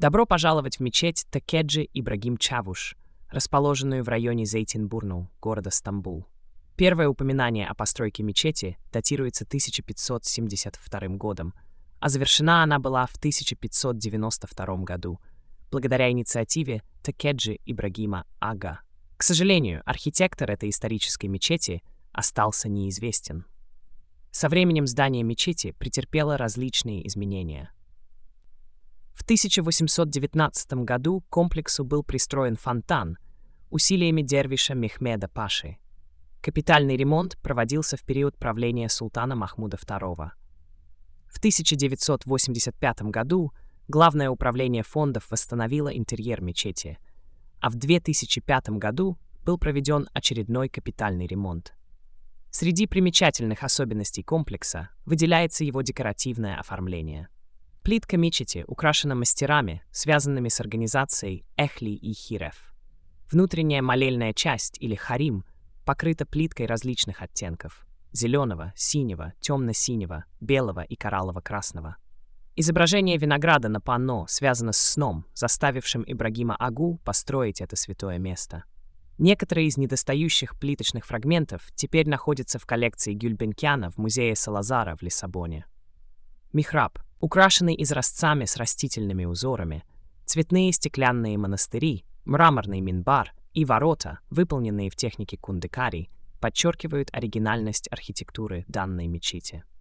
Добро пожаловать в мечеть Текеджи Ибрагим Чавуш, расположенную в районе Зейтинбурну, города Стамбул. Первое упоминание о постройке мечети датируется 1572 годом, а завершена она была в 1592 году, благодаря инициативе Текеджи Ибрагима Ага. К сожалению, архитектор этой исторической мечети остался неизвестен. Со временем здание мечети претерпело различные изменения. В 1819 году к комплексу был пристроен фонтан усилиями дервиша Мехмеда Паши. Капитальный ремонт проводился в период правления султана Махмуда II. В 1985 году Главное управление фондов восстановило интерьер мечети, а в 2005 году был проведен очередной капитальный ремонт. Среди примечательных особенностей комплекса выделяется его декоративное оформление. Плитка мечети украшена мастерами, связанными с организацией Эхли и Хиреф. Внутренняя молельная часть, или харим, покрыта плиткой различных оттенков – зеленого, синего, темно-синего, белого и кораллово-красного. Изображение винограда на панно связано с сном, заставившим Ибрагима Агу построить это святое место. Некоторые из недостающих плиточных фрагментов теперь находятся в коллекции Гюльбенкяна в музее Салазара в Лиссабоне. Михраб, украшенный изразцами с растительными узорами, цветные стеклянные монастыри, мраморный минбар и ворота, выполненные в технике кундыкари, подчеркивают оригинальность архитектуры данной мечети.